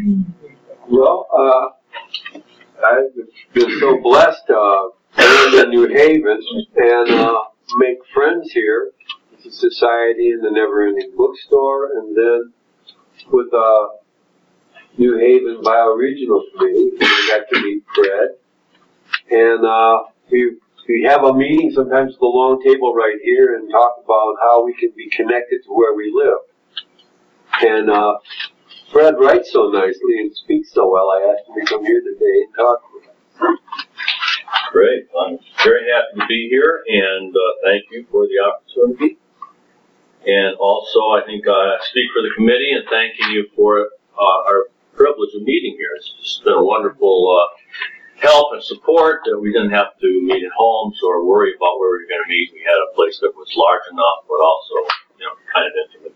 Well, I've been so blessed to live in New Haven and make friends here with the Society and the Never Ending Bookstore, and then with New Haven Bioregional Committee. We got to meet Fred, and we have a meeting sometimes at the long table right here and talk about how we can be connected to where we live. And Fred writes so nicely and speaks so well, I asked him to come here today and talk with us. Great. I'm very happy to be here, and thank you for the opportunity. And also, I think I speak for the committee in thanking you for our privilege of meeting here. It's just been a wonderful help and support that we didn't have to meet at homes or worry about where we were going to meet. We had a place that was large enough, but also, kind of intimate.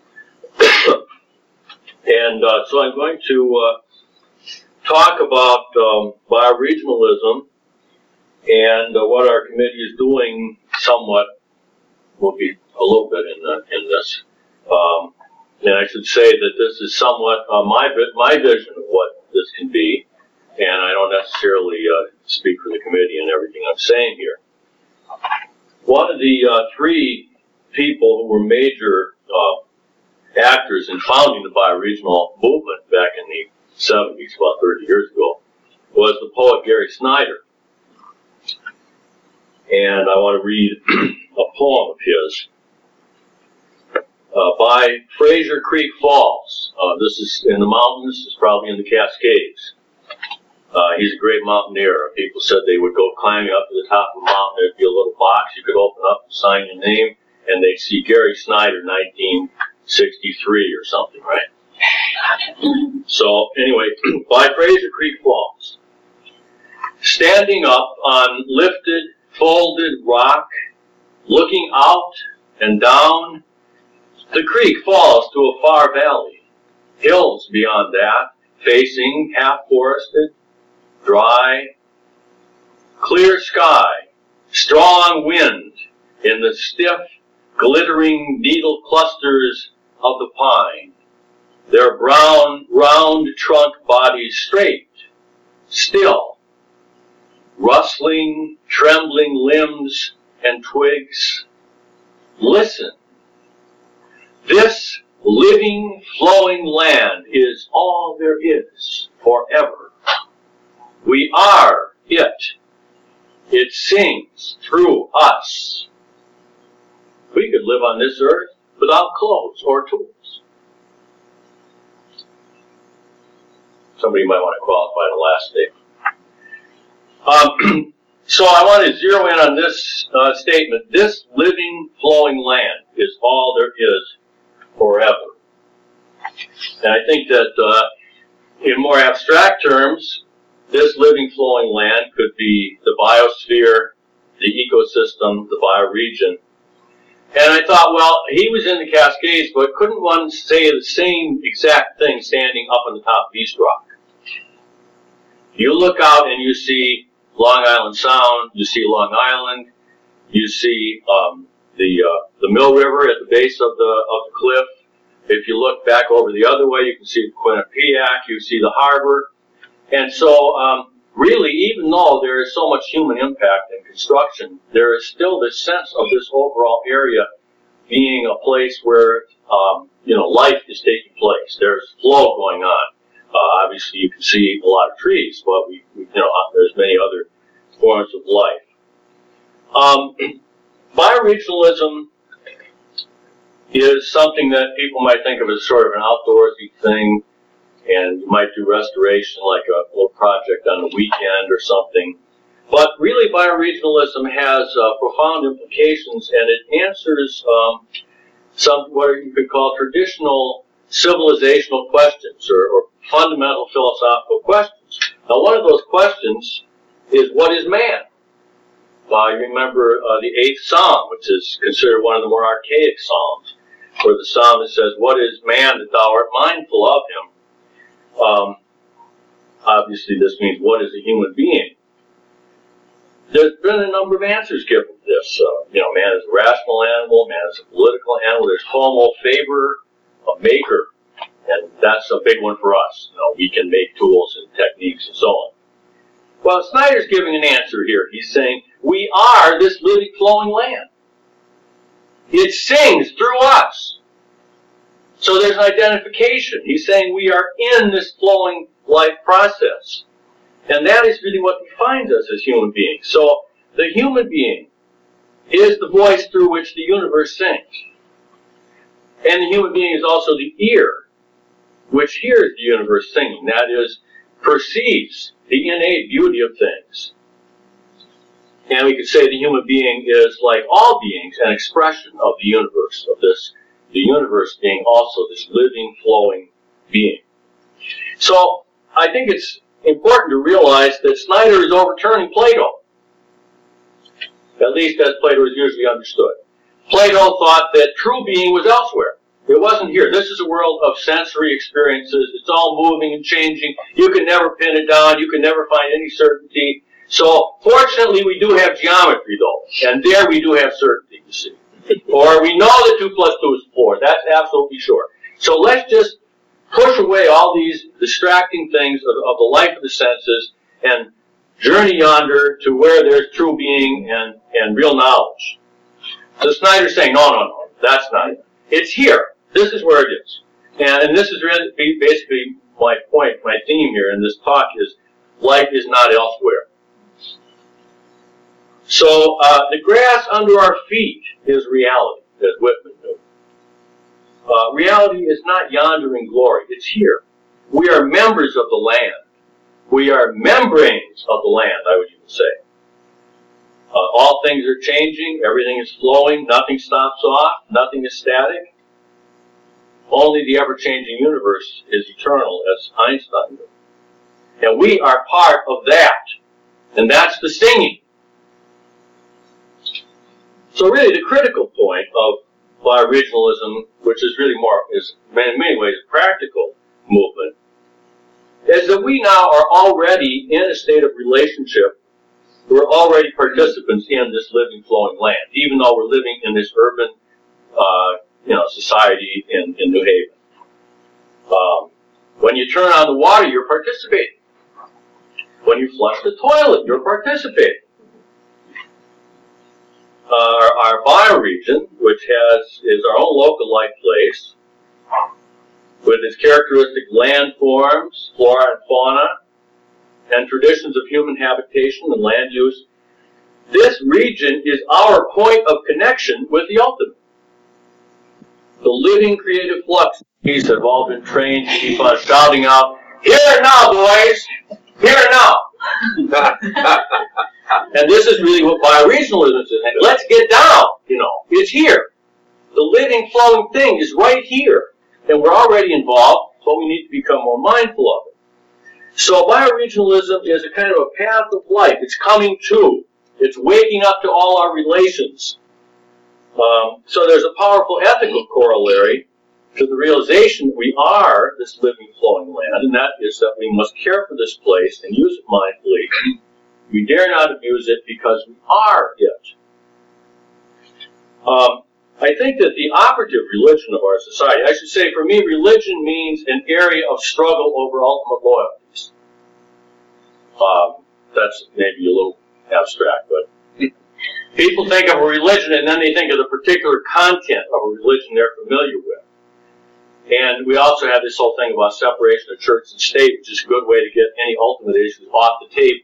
And so I'm going to talk about bioregionalism and what our committee is doing. Somewhat will be a little bit in this. And I should say that this is somewhat my vision of what this can be, and I don't necessarily speak for the committee and everything I'm saying here. One of the three people who were major actors in founding the bioregional movement back in the 70s, about 30 years ago, was the poet Gary Snyder. And I want to read a poem of his by Fraser Creek Falls. This is in the mountains. This is probably in the Cascades. He's a great mountaineer. People said they would go climbing up to the top of the mountain. There'd be a little box you could open up and sign your name, and they'd see Gary Snyder, 1963 or something, right? So anyway, by Fraser Creek Falls. Standing up on lifted, folded rock, looking out and down, the creek falls to a far valley. Hills beyond that, facing half-forested, dry, clear sky, strong wind in the stiff, glittering needle clusters of the pine, their brown, round trunk bodies straight, still, rustling, trembling limbs and twigs. Listen. This living, flowing land is all there is forever. We are it. It sings through us. We could live on this earth without clothes or tools. Somebody might want to qualify the last statement. So I want to zero in on this statement. This living, flowing land is all there is forever. And I think that in more abstract terms, this living, flowing land could be the biosphere, the ecosystem, the bioregion. And I thought, well, he was in the Cascades, but couldn't one say the same exact thing standing up on the top of East Rock? You look out and you see Long Island Sound, you see Long Island, you see the Mill River at the base of the cliff. If you look back over the other way, you can see the Quinnipiac, you see the harbor. And so, really, even though there is so much human impact in construction, there is still this sense of this overall area being a place where, life is taking place. There's flow going on. Obviously, you can see a lot of trees, but there's many other forms of life. Bioregionalism is something that people might think of as sort of an outdoorsy thing, and you might do restoration like a little project on the weekend or something. But really, bioregionalism has profound implications, and it answers some what you could call traditional civilizational questions or fundamental philosophical questions. Now, one of those questions is, what is man? You remember the 8th Psalm, which is considered one of the more archaic psalms, where the psalmist says, "What is man that thou art mindful of him?" Obviously, this means, what is a human being? There's been a number of answers given to this. Man is a rational animal, man is a political animal. There's homo faber, a maker, and That's a big one for us. We can make tools and techniques and so on. Well, Snyder's giving an answer here. He's saying, we are this living, flowing land. It sings through us. So there's an identification. He's saying we are in this flowing life process. And that is really what defines us as human beings. So the human being is the voice through which the universe sings. And the human being is also the ear which hears the universe singing. That is, perceives the innate beauty of things. And we could say the human being is, like all beings, an expression of the universe, the universe being also this living, flowing being. So I think it's important to realize that Snyder is overturning Plato, at least as Plato is usually understood. Plato thought that true being was elsewhere. It wasn't here. This is a world of sensory experiences. It's all moving and changing. You can never pin it down. You can never find any certainty. So, fortunately, we do have geometry, though. And there we do have certainty, you see. Or we know that 2 plus 2 is 4. That's absolutely sure. So let's just push away all these distracting things of the life of the senses and journey yonder to where there's true being and real knowledge. So Snyder's saying, no, that's not it. It's here. This is where it is. And this is really basically my point, my theme here in this talk is life is not elsewhere. So the grass under our feet is reality, as Whitman knew. Reality is not yonder in glory. It's here. We are members of the land. We are membranes of the land, I would even say. All things are changing. Everything is flowing. Nothing stops off. Nothing is static. Only the ever-changing universe is eternal, as Einstein knew. And we are part of that. And that's the singing. So really the critical point of bioregionalism, which is really is in many ways a practical movement, is that we now are already in a state of relationship. We're already participants in this living, flowing land, even though we're living in this urban society in New Haven. When you turn on the water, you're participating. When you flush the toilet, you're participating. Our bioregion, which is our own localized place, with its characteristic land forms, flora and fauna, and traditions of human habitation and land use, this region is our point of connection with the ultimate. The living creative flux that have all been trained to keep on shouting out, "Here now, boys! Here now!" And this is really what bioregionalism is saying. Let's get down, It's here. The living, flowing thing is right here. And we're already involved, but we need to become more mindful of it. So bioregionalism is a kind of a path of life. It's coming to. It's waking up to all our relations. So there's a powerful ethical corollary to the realization that we are this living, flowing land, and that is that we must care for this place and use it mindfully. We dare not abuse it because we are it. I think that the operative religion of our society, I should say for me, religion means an area of struggle over ultimate loyalties. That's maybe a little abstract, but people think of a religion and then they think of the particular content of a religion they're familiar with. And we also have this whole thing about separation of church and state, which is a good way to get any ultimate issues off the table.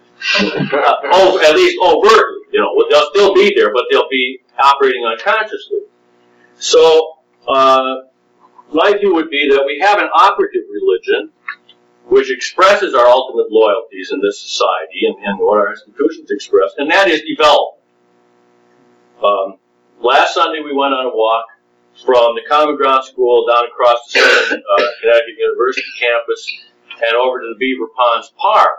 At least overtly, they'll still be there, but they'll be operating unconsciously. So, my view would be that we have an operative religion which expresses our ultimate loyalties in this society and what our institutions express, and that is development. Last Sunday we went on a walk from the Common Ground School down across the Southern Connecticut University campus and over to the Beaver Ponds Park.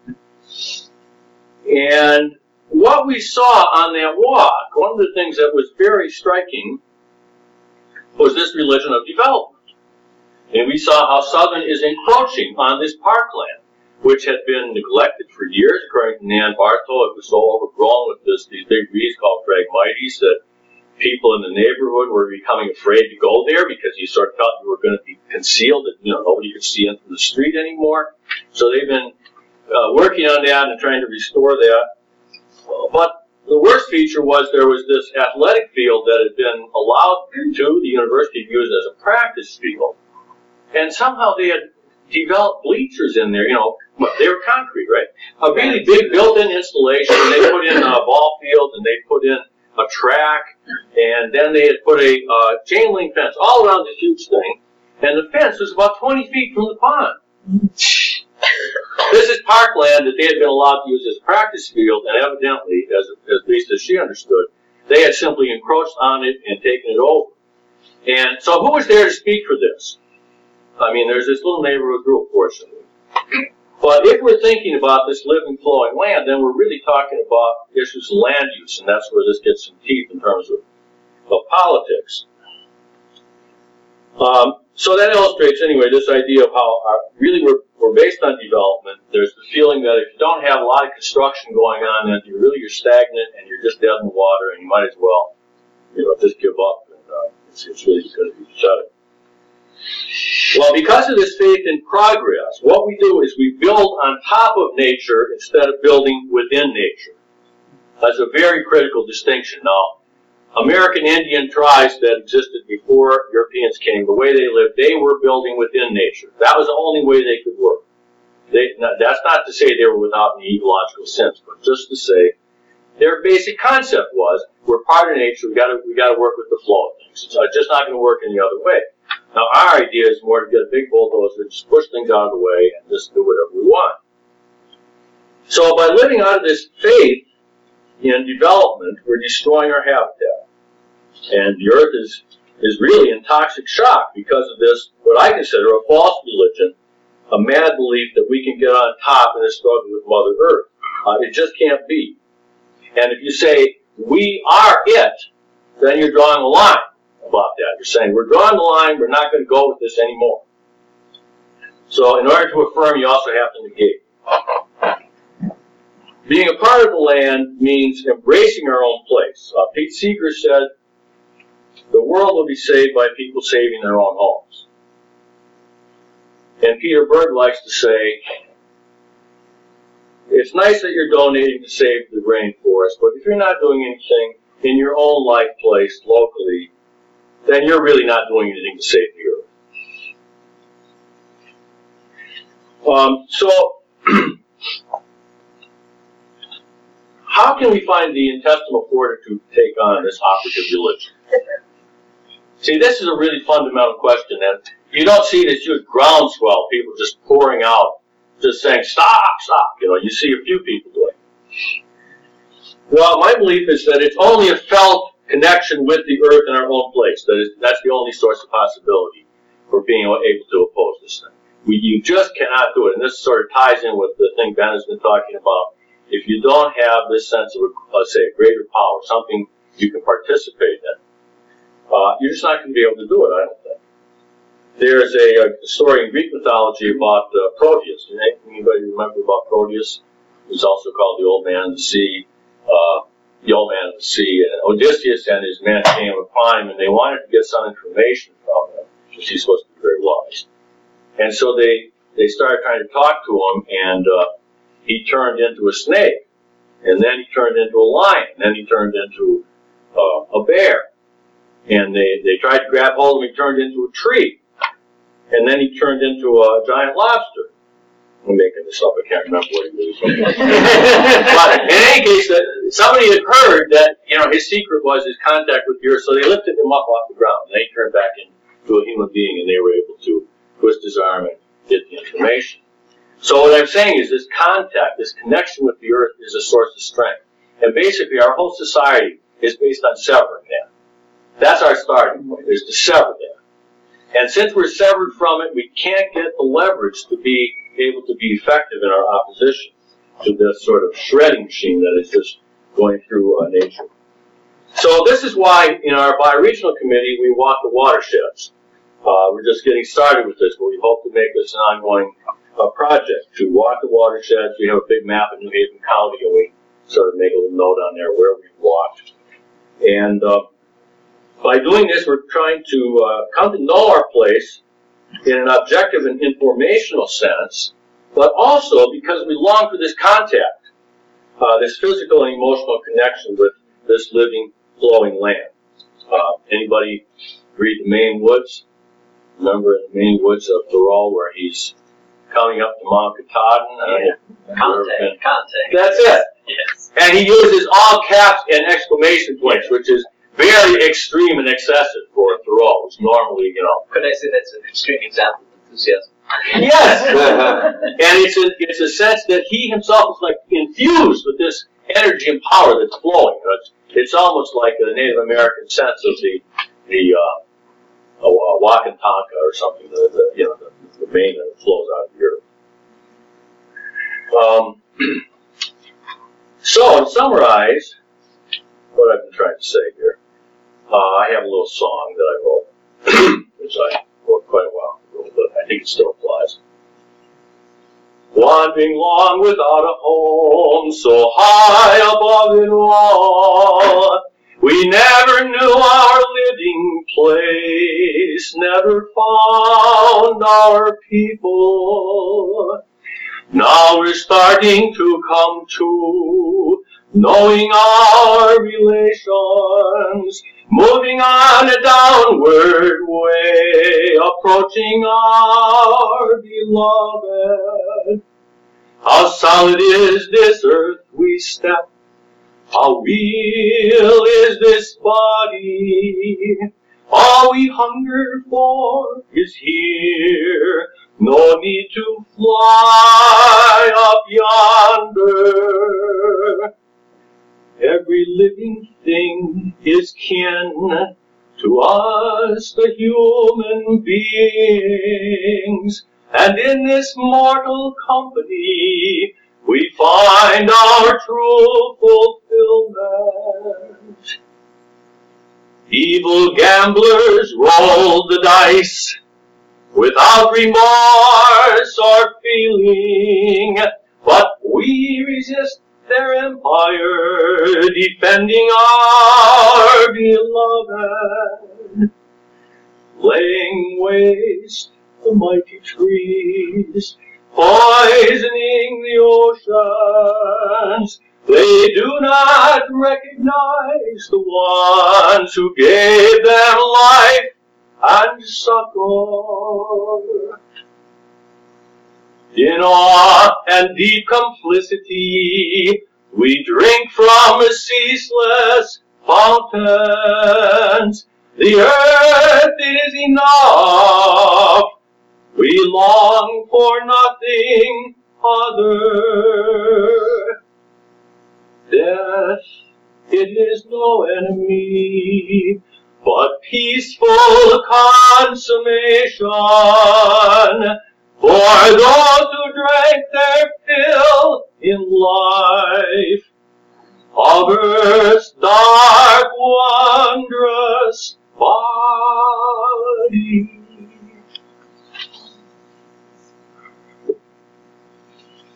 And what we saw on that walk, one of the things that was very striking was this religion of development. And we saw how Southern is encroaching on this parkland, which had been neglected for years. According to Nan Bartow, it was so overgrown with these big weeds called Phragmites that people in the neighborhood were becoming afraid to go there because you sort of felt you were going to be concealed, that nobody could see in from the street anymore. So they've been working on that and trying to restore that. But the worst feature was there was this athletic field that had been allowed to the university to use as a practice field. And somehow they had developed bleachers in there, they were concrete, right? A really big built-in installation. They put in ball fields and they put in a track, and then they had put a chain link fence all around this huge thing, and the fence was about 20 feet from the pond. This is parkland that they had been allowed to use as a practice field, and evidently, at least as she understood, they had simply encroached on it and taken it over. And so who was there to speak for this? I mean, there's this little neighborhood group, fortunately. But if we're thinking about this living, flowing land, then we're really talking about issues of land use, and that's where this gets some teeth in terms of politics. So that illustrates, anyway, this idea of how really we're based on development. There's the feeling that if you don't have a lot of construction going on, then you're stagnant and you're just dead in the water, and you might as well, just give up. And it's really just going to be shut. Well, because of this faith in progress, what we do is we build on top of nature instead of building within nature. That's a very critical distinction. Now, American Indian tribes that existed before Europeans came, the way they lived, they were building within nature. That was the only way they could work. That's not to say they were without any ecological sense, but just to say their basic concept was we're part of nature. We got to work with the flow of things. It's just not going to work any other way. Now, our idea is more to get a big bulldozer and just push things out of the way and just do whatever we want. So by living out of this faith in development, we're destroying our habitat. And the earth is really in toxic shock because of this, what I consider a false religion, a mad belief that we can get on top in a struggle with Mother Earth. It just can't be. And if you say, we are it, then you're drawing a line about that. You're saying, we're drawing the line, we're not going to go with this anymore. So in order to affirm, you also have to negate. Being a part of the land means embracing our own place. Pete Seeger said, the world will be saved by people saving their own homes. And Peter Berg likes to say, it's nice that you're donating to save the rainforest, but if you're not doing anything in your own life place locally, then you're really not doing anything to save the earth. So, how can we find the intestinal fortitude to take on this operative religion? See, this is a really fundamental question, and you don't see this huge groundswell, people just pouring out, just saying, stop, stop. You see a few people doing it. Well, my belief is that it's only a felt connection with the earth in our own place. That's the only source of possibility for being able to oppose this thing. You just cannot do it, and this sort of ties in with the thing Ben has been talking about. If you don't have this sense of, let's say, a greater power, something you can participate in, you're just not going to be able to do it, I don't think. There's a story in Greek mythology about Proteus. Anybody remember about Proteus? He's also called the Old Man of the Sea. The Old Man of the Sea. And Odysseus and his men came upon him, and they wanted to get some information from him, because he's supposed to be very wise. And so they started trying to talk to him, and he turned into a snake. And then he turned into a lion. And then he turned into a bear. And they tried to grab hold of him. He turned into a tree. And then he turned into a giant lobster. I'm making this up. I can't remember what he was. But in any case, somebody had heard that his secret was his contact with the earth, so they lifted him up off the ground. And then he turned back into a human being, and they were able to twist his arm and get the information. So what I'm saying is this contact, this connection with the earth is a source of strength. And basically our whole society is based on severing that. That's our starting point, is to sever that. And since we're severed from it, we can't get the leverage to be able to be effective in our opposition to this sort of shredding machine that is just going through nature. So this is why in our bioregional committee we walk the watersheds. We're just getting started with this, but we hope to make this an ongoing project to walk the watersheds. We have a big map of New Haven County, and we sort of make a little note on there where we've walked. And by doing this, we're trying to come to know our place in an objective and informational sense, but also because we long for this contact, this physical and emotional connection with this living, flowing land. Anybody read The Maine Woods? Remember in The Maine Woods of Thoreau where he's coming up to Mount Katahdin? Contact. That's it. Yes. And he uses all caps and exclamation points, which is very extreme and excessive for Thoreau, which normally, Could I say that's an extreme example of enthusiasm? Yes! And it's a sense that he himself is like infused with this energy and power that's flowing. It's almost like a Native American sense of the Wakantanka or something, the vein that flows out of the earth. So, to summarize what I've been trying to say here, I have a little song that I wrote, which I wrote quite a while ago, but I think it still applies. Wandering long without a home, so high above it all, we never knew our living place, never found our people. Now we're starting to come to, knowing our relations, moving on a downward way, approaching our beloved. How solid is this earth we step, how real is this body. All we hunger for is here, no need to fly up yonder. Every living thing is kin to us, the human beings, and in this mortal company we find our true fulfillment. Evil gamblers roll the dice without remorse or feeling, but we resist their empire, defending our beloved, laying waste the mighty trees, poisoning the oceans. They do not recognize the ones who gave them life and succor. In awe and deep complicity, we drink from ceaseless fountains. The earth is enough. We long for nothing other. Death, it is no enemy, but peaceful consummation for those who drank their fill in life of earth's dark, wondrous body.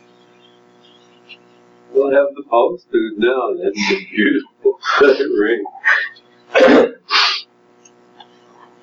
We'll have the posters now. That's beautiful. Let it ring.